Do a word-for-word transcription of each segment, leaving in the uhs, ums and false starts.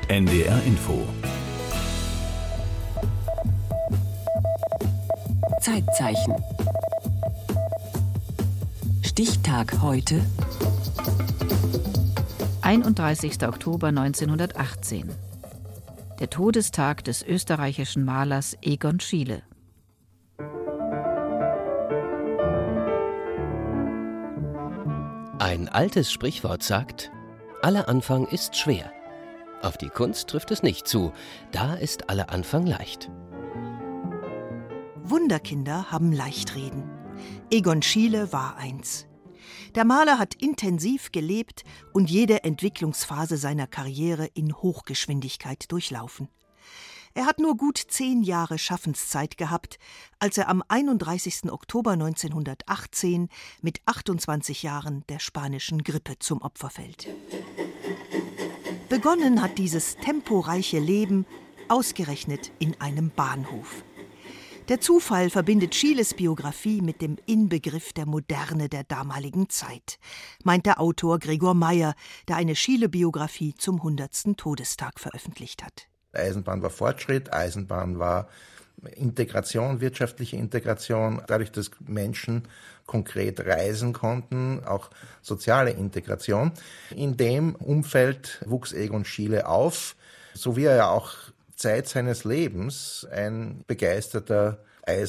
N D R Info. Zeitzeichen. Stichtag heute. einunddreißigster Oktober neunzehnhundertachtzehn. Der Todestag des österreichischen Malers Egon Schiele. Ein altes Sprichwort sagt: Aller Anfang ist schwer. Auf die Kunst trifft es nicht zu, da ist aller Anfang leicht. Wunderkinder haben Leichtreden. Egon Schiele war eins. Der Maler hat intensiv gelebt und jede Entwicklungsphase seiner Karriere in Hochgeschwindigkeit durchlaufen. Er hat nur gut zehn Jahre Schaffenszeit gehabt, als er am einunddreißigsten Oktober neunzehnhundertachtzehn mit achtundzwanzig Jahren der spanischen Grippe zum Opfer fällt. Begonnen hat dieses temporeiche Leben ausgerechnet in einem Bahnhof. Der Zufall verbindet Schieles Biografie mit dem Inbegriff der Moderne der damaligen Zeit, meint der Autor Gregor Meyer, der eine Schiele-Biografie zum hundertsten Todestag veröffentlicht hat. Eisenbahn war Fortschritt, Eisenbahn war Integration, wirtschaftliche Integration, dadurch, dass Menschen konkret reisen konnten, auch soziale Integration. In dem Umfeld wuchs Egon Schiele auf, so wie er ja auch Zeit seines Lebens ein begeisterter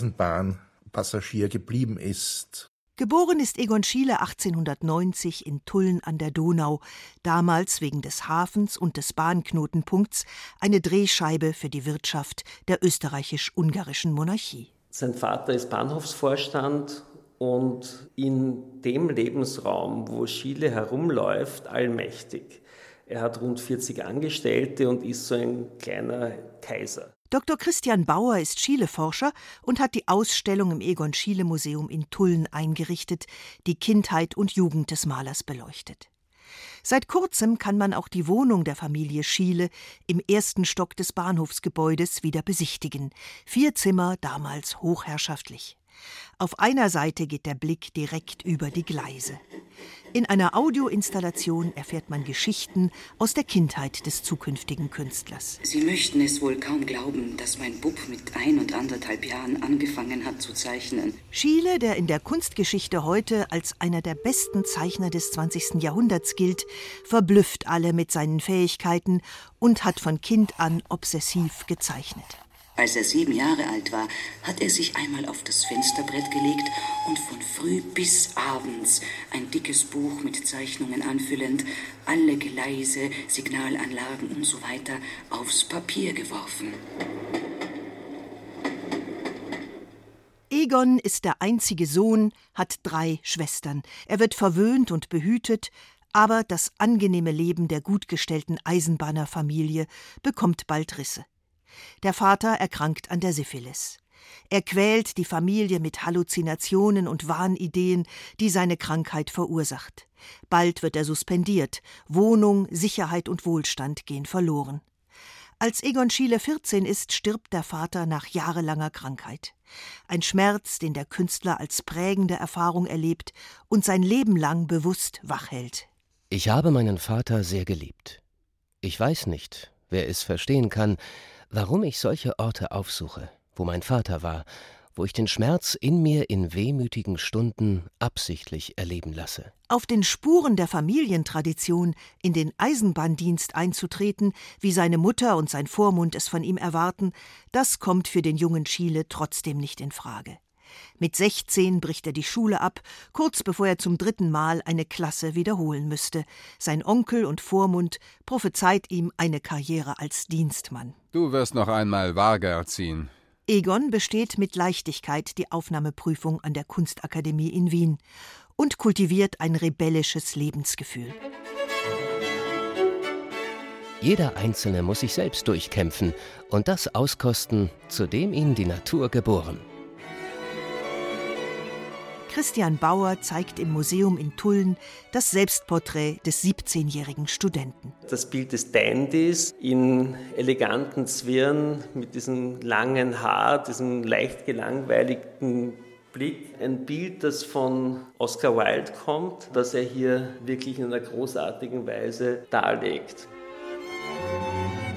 Eisenbahnpassagier geblieben ist. Geboren ist Egon Schiele achtzehnhundertneunzig in Tulln an der Donau, damals wegen des Hafens und des Bahnknotenpunkts eine Drehscheibe für die Wirtschaft der österreichisch-ungarischen Monarchie. Sein Vater ist Bahnhofsvorstand und in dem Lebensraum, wo Schiele herumläuft, allmächtig. Er hat rund vierzig Angestellte und ist so ein kleiner Kaiser. Doktor Christian Bauer ist Schiele-Forscher und hat die Ausstellung im Egon-Schiele-Museum in Tulln eingerichtet, die Kindheit und Jugend des Malers beleuchtet. Seit kurzem kann man auch die Wohnung der Familie Schiele im ersten Stock des Bahnhofsgebäudes wieder besichtigen. Vier Zimmer, damals hochherrschaftlich. Auf einer Seite geht der Blick direkt über die Gleise. In einer Audioinstallation erfährt man Geschichten aus der Kindheit des zukünftigen Künstlers. Sie möchten es wohl kaum glauben, dass mein Bub mit ein und anderthalb Jahren angefangen hat zu zeichnen. Schiele, der in der Kunstgeschichte heute als einer der besten Zeichner des zwanzigsten Jahrhunderts gilt, verblüfft alle mit seinen Fähigkeiten und hat von Kind an obsessiv gezeichnet. Als er sieben Jahre alt war, hat er sich einmal auf das Fensterbrett gelegt und von früh bis abends ein dickes Buch mit Zeichnungen anfüllend, alle Gleise, Signalanlagen und so weiter aufs Papier geworfen. Egon ist der einzige Sohn, hat drei Schwestern. Er wird verwöhnt und behütet, aber das angenehme Leben der gutgestellten Eisenbahnerfamilie bekommt bald Risse. Der Vater erkrankt an der Syphilis. Er quält die Familie mit Halluzinationen und Wahnideen, die seine Krankheit verursacht. Bald wird er suspendiert. Wohnung, Sicherheit und Wohlstand gehen verloren. Als Egon Schiele vierzehn ist, stirbt der Vater nach jahrelanger Krankheit. Ein Schmerz, den der Künstler als prägende Erfahrung erlebt und sein Leben lang bewusst wachhält. Ich habe meinen Vater sehr geliebt. Ich weiß nicht, wer es verstehen kann, warum ich solche Orte aufsuche, wo mein Vater war, wo ich den Schmerz in mir in wehmütigen Stunden absichtlich erleben lasse. Auf den Spuren der Familientradition in den Eisenbahndienst einzutreten, wie seine Mutter und sein Vormund es von ihm erwarten, das kommt für den jungen Schiele trotzdem nicht in Frage. Mit sechzehn bricht er die Schule ab, kurz bevor er zum dritten Mal eine Klasse wiederholen müsste. Sein Onkel und Vormund prophezeit ihm eine Karriere als Dienstmann. Du wirst noch einmal Waage ziehen. Egon besteht mit Leichtigkeit die Aufnahmeprüfung an der Kunstakademie in Wien und kultiviert ein rebellisches Lebensgefühl. Jeder Einzelne muss sich selbst durchkämpfen und das auskosten, zu dem ihn die Natur geboren. Christian Bauer zeigt im Museum in Tulln das Selbstporträt des siebzehnjährigen Studenten. Das Bild des Dandys in eleganten Zwirn mit diesem langen Haar, diesem leicht gelangweiligten Blick. Ein Bild, das von Oscar Wilde kommt, das er hier wirklich in einer großartigen Weise darlegt.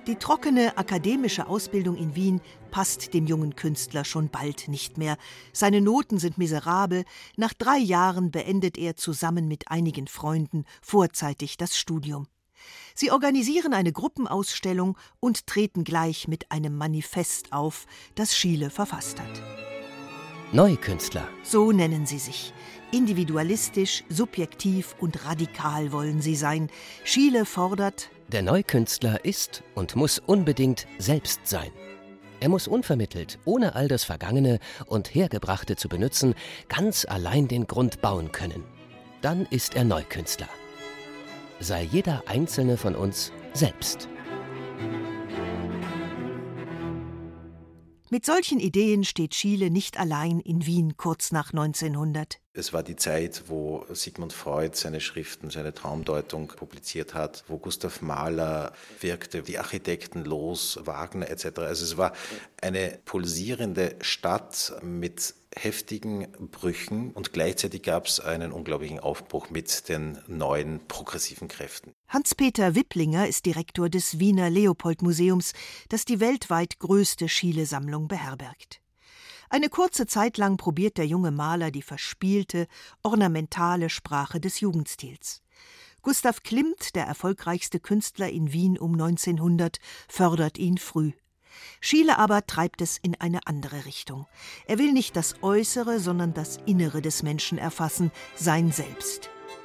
Die trockene akademische Ausbildung in Wien passt dem jungen Künstler schon bald nicht mehr. Seine Noten sind miserabel. Nach drei Jahren beendet er zusammen mit einigen Freunden vorzeitig das Studium. Sie organisieren eine Gruppenausstellung und treten gleich mit einem Manifest auf, das Schiele verfasst hat. Neukünstler. So nennen sie sich. Individualistisch, subjektiv und radikal wollen sie sein. Schiele fordert: Der Neukünstler ist und muss unbedingt selbst sein. Er muss unvermittelt, ohne all das Vergangene und Hergebrachte zu benutzen, ganz allein den Grund bauen können. Dann ist er Neukünstler. Sei jeder einzelne von uns selbst. Mit solchen Ideen steht Schiele nicht allein in Wien kurz nach neunzehnhundert. Es war die Zeit, wo Sigmund Freud seine Schriften, seine Traumdeutung publiziert hat, wo Gustav Mahler wirkte, die Architekten Loos, Wagner et cetera. Also es war eine pulsierende Stadt mit heftigen Brüchen und gleichzeitig gab es einen unglaublichen Aufbruch mit den neuen progressiven Kräften. Hans-Peter Wipplinger ist Direktor des Wiener Leopold-Museums, das die weltweit größte Schiele-Sammlung beherbergt. Eine kurze Zeit lang probiert der junge Maler die verspielte, ornamentale Sprache des Jugendstils. Gustav Klimt, der erfolgreichste Künstler in Wien um neunzehnhundert, fördert ihn früh. Schiele aber treibt es in eine andere Richtung. Er will nicht das Äußere, sondern das Innere des Menschen erfassen, sein Selbst.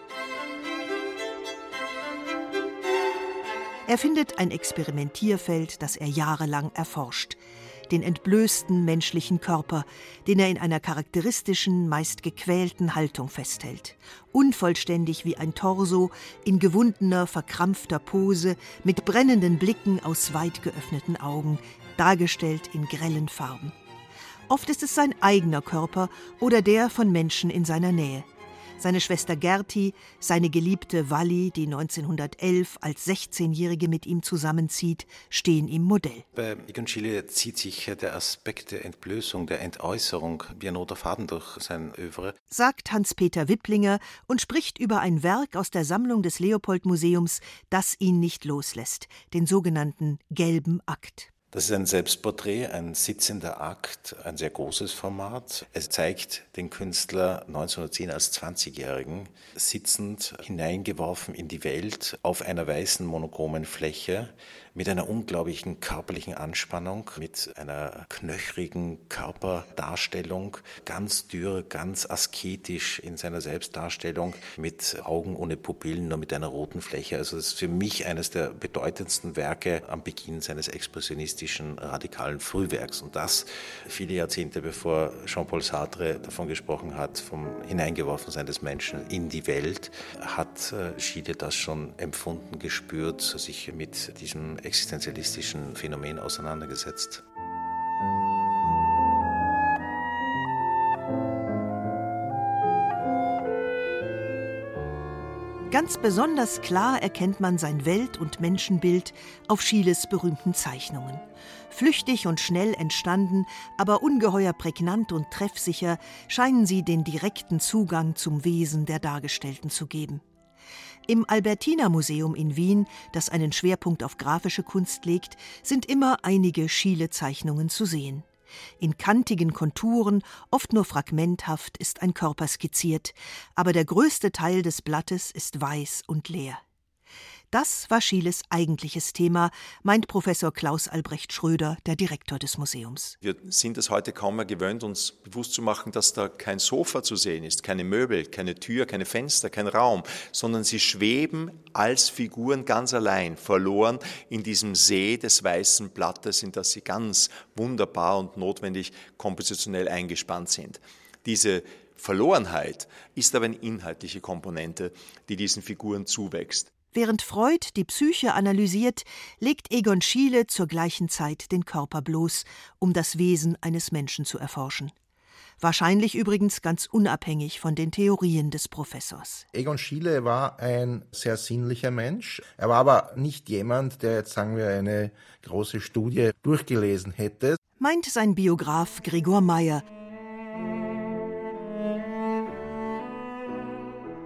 Er findet ein Experimentierfeld, das er jahrelang erforscht. Den entblößten menschlichen Körper, den er in einer charakteristischen, meist gequälten Haltung festhält. Unvollständig wie ein Torso, in gewundener, verkrampfter Pose, mit brennenden Blicken aus weit geöffneten Augen, dargestellt in grellen Farben. Oft ist es sein eigener Körper oder der von Menschen in seiner Nähe. Seine Schwester Gerti, seine Geliebte Walli, die neunzehnhundertelf als sechzehnjährige mit ihm zusammenzieht, stehen ihm Modell. Bei Egon Schiele zieht sich der Aspekt der Entblößung, der Entäußerung wie ein roter Faden durch sein Övre, sagt Hans-Peter Wipplinger und spricht über ein Werk aus der Sammlung des Leopold-Museums, das ihn nicht loslässt, den sogenannten Gelben Akt. Das ist ein Selbstporträt, ein sitzender Akt, ein sehr großes Format. Es zeigt den Künstler neunzehnhundertzehn als zwanzigjährigen, sitzend, hineingeworfen in die Welt, auf einer weißen monochromen Fläche, mit einer unglaublichen körperlichen Anspannung, mit einer knöchrigen Körperdarstellung, ganz dürr, ganz asketisch in seiner Selbstdarstellung, mit Augen ohne Pupillen, nur mit einer roten Fläche. Also das ist für mich eines der bedeutendsten Werke am Beginn seines expressionistischen, radikalen Frühwerks. Und das viele Jahrzehnte bevor Jean-Paul Sartre davon gesprochen hat, vom Hineingeworfensein des Menschen in die Welt, hat Schiele das schon empfunden, gespürt, sich mit diesem existenzialistischen Phänomen auseinandergesetzt. Ganz besonders klar erkennt man sein Welt- und Menschenbild auf Schieles berühmten Zeichnungen. Flüchtig und schnell entstanden, aber ungeheuer prägnant und treffsicher, scheinen sie den direkten Zugang zum Wesen der Dargestellten zu geben. Im Albertina-Museum in Wien, das einen Schwerpunkt auf grafische Kunst legt, sind immer einige Schiele-Zeichnungen zu sehen. In kantigen Konturen, oft nur fragmenthaft, ist ein Körper skizziert, aber der größte Teil des Blattes ist weiß und leer. Das war Schieles eigentliches Thema, meint Professor Klaus Albrecht Schröder, der Direktor des Museums. Wir sind es heute kaum mehr gewöhnt, uns bewusst zu machen, dass da kein Sofa zu sehen ist, keine Möbel, keine Tür, keine Fenster, kein Raum, sondern sie schweben als Figuren ganz allein, verloren in diesem See des weißen Blattes, in das sie ganz wunderbar und notwendig kompositionell eingespannt sind. Diese Verlorenheit ist aber eine inhaltliche Komponente, die diesen Figuren zuwächst. Während Freud die Psyche analysiert, legt Egon Schiele zur gleichen Zeit den Körper bloß, um das Wesen eines Menschen zu erforschen. Wahrscheinlich übrigens ganz unabhängig von den Theorien des Professors. Egon Schiele war ein sehr sinnlicher Mensch. Er war aber nicht jemand, der jetzt, sagen wir, eine große Studie durchgelesen hätte. Meint sein Biograf Gregor Meyer.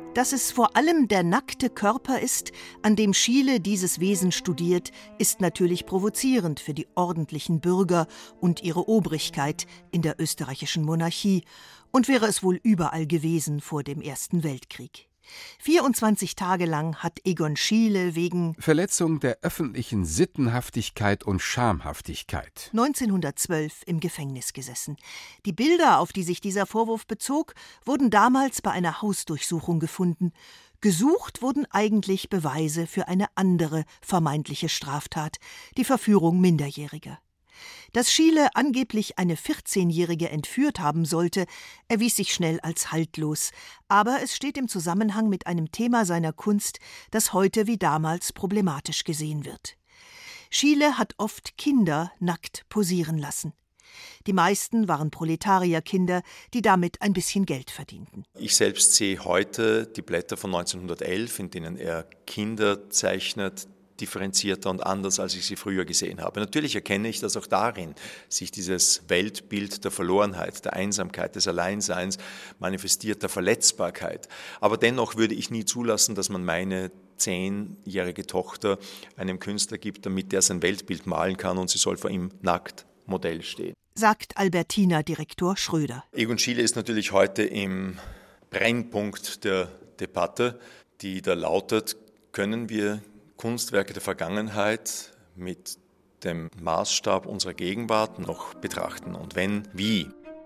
Dass es vor allem der nackte Körper ist, an dem Schiele dieses Wesen studiert, ist natürlich provozierend für die ordentlichen Bürger und ihre Obrigkeit in der österreichischen Monarchie und wäre es wohl überall gewesen vor dem Ersten Weltkrieg. vierundzwanzig Tage lang hat Egon Schiele wegen Verletzung der öffentlichen Sittenhaftigkeit und Schamhaftigkeit neunzehnhundertzwölf im Gefängnis gesessen. Die Bilder, auf die sich dieser Vorwurf bezog, wurden damals bei einer Hausdurchsuchung gefunden. Gesucht wurden eigentlich Beweise für eine andere vermeintliche Straftat, die Verführung Minderjähriger. Dass Schiele angeblich eine vierzehnjährige entführt haben sollte, erwies sich schnell als haltlos. Aber es steht im Zusammenhang mit einem Thema seiner Kunst, das heute wie damals problematisch gesehen wird. Schiele hat oft Kinder nackt posieren lassen. Die meisten waren Proletarierkinder, die damit ein bisschen Geld verdienten. Ich selbst sehe heute die Blätter von neunzehnhundertelf, in denen er Kinder zeichnet, differenzierter und anders, als ich sie früher gesehen habe. Natürlich erkenne ich, dass auch darin sich dieses Weltbild der Verlorenheit, der Einsamkeit, des Alleinseins manifestiert, der Verletzbarkeit. Aber dennoch würde ich nie zulassen, dass man meine zehnjährige Tochter einem Künstler gibt, damit der sein Weltbild malen kann und sie soll vor ihm nackt Modell stehen. Sagt Albertina-Direktor Schröder. Egon Schiele ist natürlich heute im Brennpunkt der Debatte, die da lautet, können wir Kunstwerke der Vergangenheit mit dem Maßstab unserer Gegenwart noch betrachten und wenn, wie?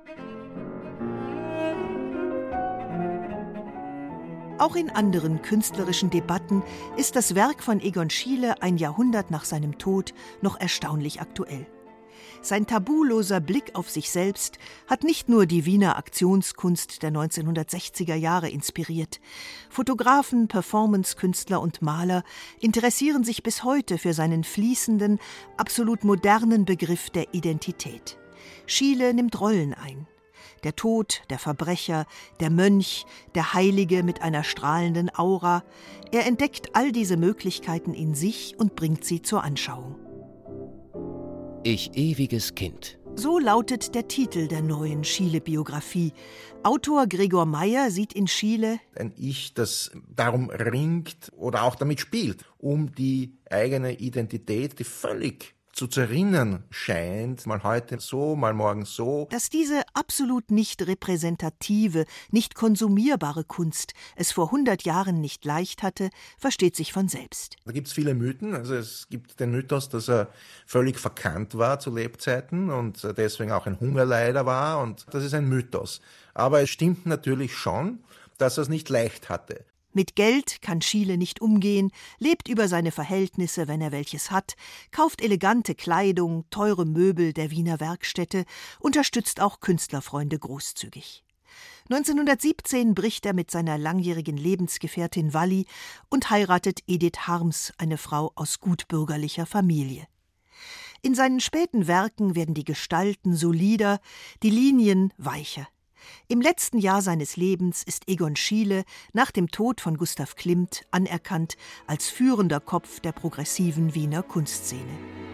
Auch in anderen künstlerischen Debatten ist das Werk von Egon Schiele ein Jahrhundert nach seinem Tod noch erstaunlich aktuell. Sein tabuloser Blick auf sich selbst hat nicht nur die Wiener Aktionskunst der neunzehnhundertsechziger Jahre inspiriert. Fotografen, Performancekünstler und Maler interessieren sich bis heute für seinen fließenden, absolut modernen Begriff der Identität. Schiele nimmt Rollen ein. Der Tod, der Verbrecher, der Mönch, der Heilige mit einer strahlenden Aura. Er entdeckt all diese Möglichkeiten in sich und bringt sie zur Anschauung. Ich ewiges Kind. So lautet der Titel der neuen Schiele-Biografie. Autor Gregor Meyer sieht in Schiele ein Ich, das darum ringt oder auch damit spielt, um die eigene Identität, die völlig zu zerrinnen scheint, mal heute so, mal morgen so. Dass diese absolut nicht repräsentative, nicht konsumierbare Kunst es vor hundert Jahren nicht leicht hatte, versteht sich von selbst. Da gibt es viele Mythen. Also es gibt den Mythos, dass er völlig verkannt war zu Lebzeiten und deswegen auch ein Hungerleider war. Und das ist ein Mythos. Aber es stimmt natürlich schon, dass er es nicht leicht hatte. Mit Geld kann Schiele nicht umgehen, lebt über seine Verhältnisse, wenn er welches hat, kauft elegante Kleidung, teure Möbel der Wiener Werkstätte, unterstützt auch Künstlerfreunde großzügig. neunzehnhundertsiebzehn bricht er mit seiner langjährigen Lebensgefährtin Walli und heiratet Edith Harms, eine Frau aus gutbürgerlicher Familie. In seinen späten Werken werden die Gestalten solider, die Linien weicher. Im letzten Jahr seines Lebens ist Egon Schiele nach dem Tod von Gustav Klimt anerkannt als führender Kopf der progressiven Wiener Kunstszene.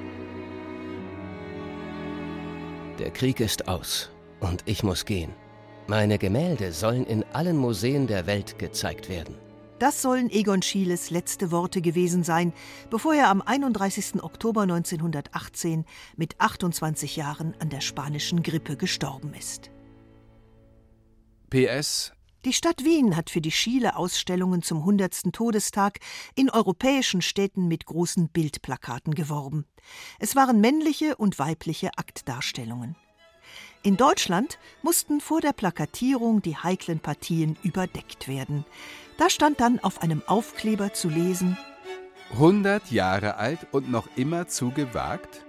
Der Krieg ist aus und ich muss gehen. Meine Gemälde sollen in allen Museen der Welt gezeigt werden. Das sollen Egon Schieles letzte Worte gewesen sein, bevor er am einunddreißigsten Oktober neunzehnhundertachtzehn mit achtundzwanzig Jahren an der spanischen Grippe gestorben ist. P S Die Stadt Wien hat für die Schiele-Ausstellungen zum hundertsten Todestag in europäischen Städten mit großen Bildplakaten geworben. Es waren männliche und weibliche Aktdarstellungen. In Deutschland mussten vor der Plakatierung die heiklen Partien überdeckt werden. Da stand dann auf einem Aufkleber zu lesen: hundert Jahre alt und noch immer zu gewagt?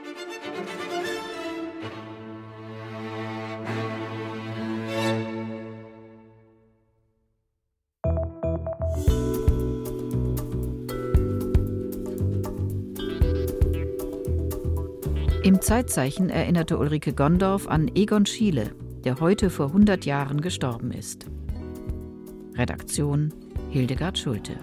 Im Zeitzeichen erinnerte Ulrike Gondorf an Egon Schiele, der heute vor hundert Jahren gestorben ist. Redaktion Hildegard Schulte.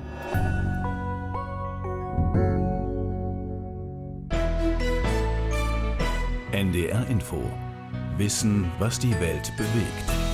N D R Info. Wissen, was die Welt bewegt.